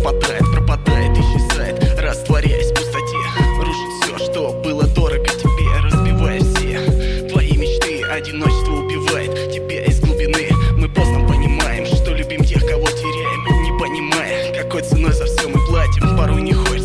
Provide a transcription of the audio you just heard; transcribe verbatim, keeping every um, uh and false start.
пропадает, пропадает, исчезает, растворяясь в пустоте. Рушит все, что было дорого тебе, разбивая все твои мечты. Одиночество убивает тебя из глубины. Мы поздно понимаем, что любим тех, кого теряем, не понимая, какой ценой за все мы платим. Порой не хочется